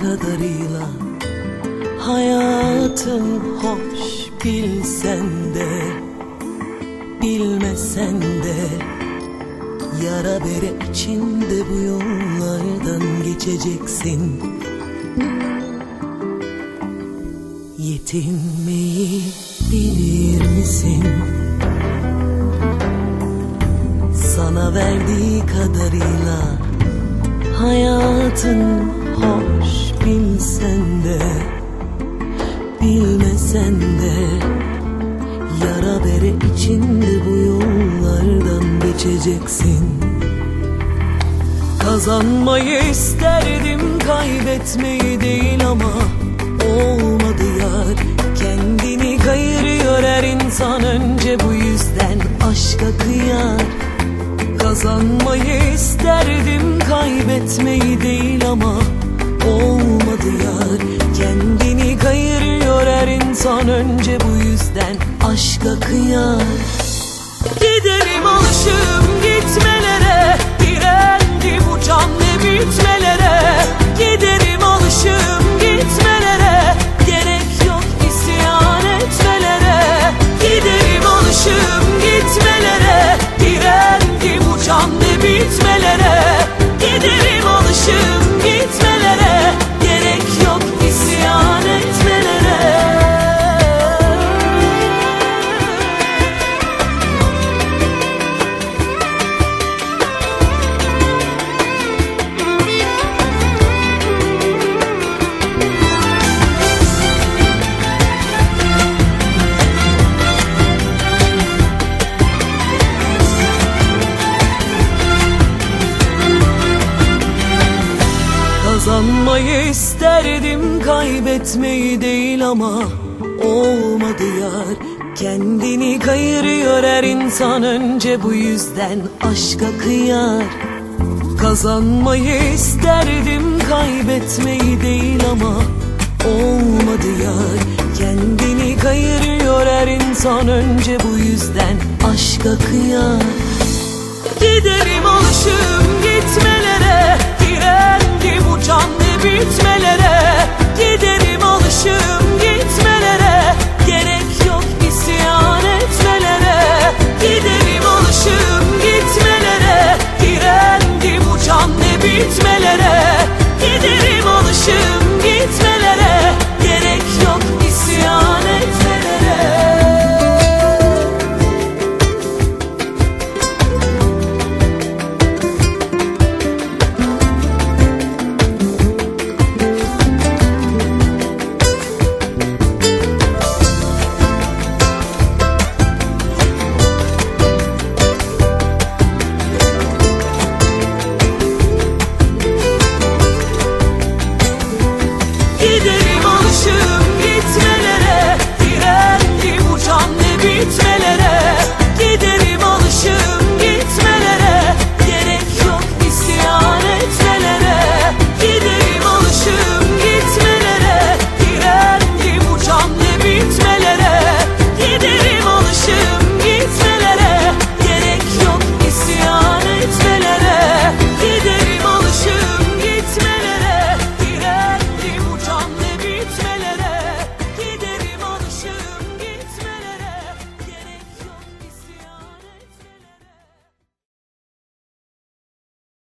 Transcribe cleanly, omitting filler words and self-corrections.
kadarıyla hayatın hoş, bilsen de bilmesen de. Yara bere içinde bu yollardan geçeceksin. Yetinmeyi bilir misin? Sana verdiği kadarıyla hayatın hoş, bilsen de bilmesen de. Yara bere içinde bu yollardan geçeceksin. Kazanmayı isterdim, kaybetmeyi değil ama olmadı yar. Kendini kayırıyor her insan, önce bu yüzden aşka kıyar. Kazanmayı isterdim, kaybetmeyi değil ama olmadı yar. Kendini kayırıyor her insan, önce bu yüzden aşka kıyar. Giderim alışım gitmelere, direndim bu can ne bitmelere. Giderim alışım gitmelere, gerek yok isyan etmelere. Giderim alışım gitmelere, direndim bu can ne bitmelere. Giderim alışım gitmelere, gerek yok isyan etmelere. Kazanmayı isterdim, kaybetmeyi değil ama olmadı yar. Kendini kayırıyor her insan, önce bu yüzden aşka kıyar. Kazanmayı isterdim, kaybetmeyi değil ama olmadı yar. Kendini kayırıyor her insan, önce bu yüzden aşka kıyar. Giderim alışım gitmelere, direndim bu can ne bitmelere.